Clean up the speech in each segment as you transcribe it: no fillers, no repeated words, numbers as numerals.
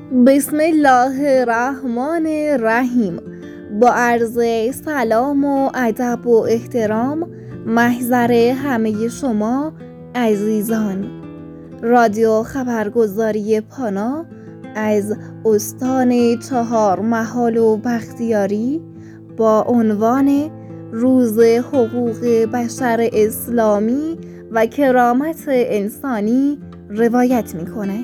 بسم الله الرحمن الرحیم. با عرض سلام و ادب و احترام محضر همه شما عزیزان، رادیو خبرگزاری پانا از استان چهارمحال و بختیاری با عنوان روز حقوق بشر اسلامی و کرامت انسانی روایت می کند.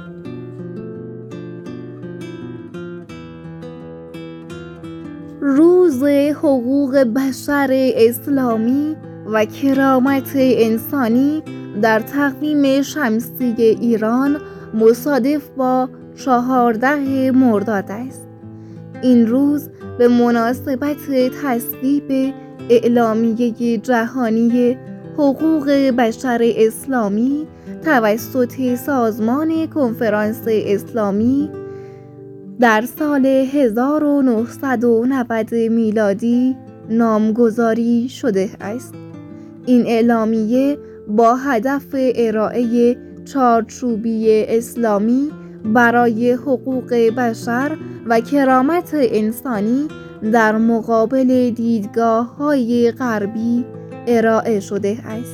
روز حقوق بشر اسلامی و کرامت انسانی در تقویم شمسی ایران مصادف با 14 مرداد است. این روز به مناسبت تصویب اعلامیه جهانی حقوق بشر اسلامی توسط سازمان کنفرانس اسلامی در سال 1990 میلادی نامگذاری شده است. این اعلامیه با هدف ارائه چارچوبی اسلامی برای حقوق بشر و کرامت انسانی در مقابل دیدگاه‌های غربی ارائه شده است.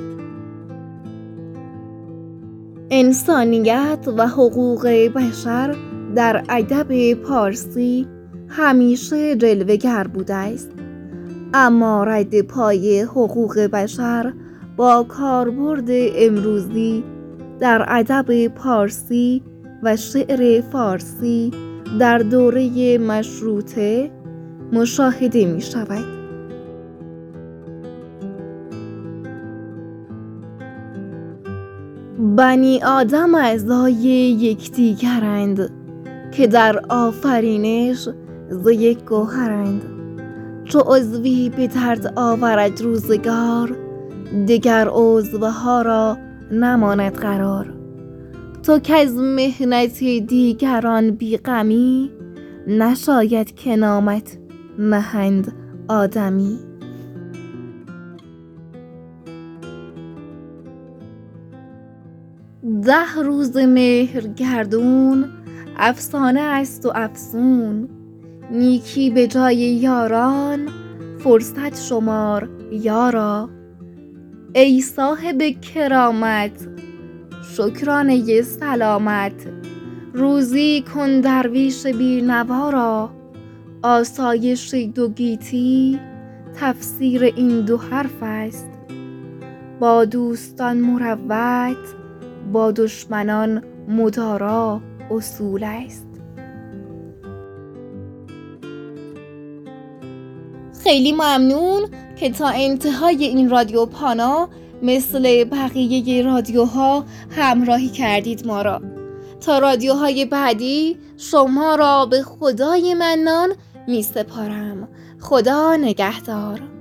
انسانیت و حقوق بشر در ادب پارسی همیشه جلوه‌گر بوده است، اما رد پای حقوق بشر با کاربرد امروزی در ادب پارسی و شعر فارسی در دوره مشروطه مشاهده می شود. بنی آدم اعضای یکدیگرند که در آفرینش ز یک گوهرند. چو عضوی به درد آورد روزگار، دگر عضوها را نماند قرار. تو کز محنت دیگران بی غمی، نشاید که نامت نهند آدمی. ده روز مهر گردون افسانه است و افسون. نیکی به جای یاران فرصت شمار یارا. ای صاحب کرامت شکرانه سلامت. روزی کن درویش بی‌نوا را. آسایش دو گیتی تفسیر این دو حرف است. با دوستان مروت با دشمنان مدارا اصول است. خیلی ممنون که تا انتهای این رادیو پانا مثل بقیه رادیوها همراهی کردید ما را. تا رادیوهای بعدی شما را به خدای منان می سپارم. خدا نگهدار.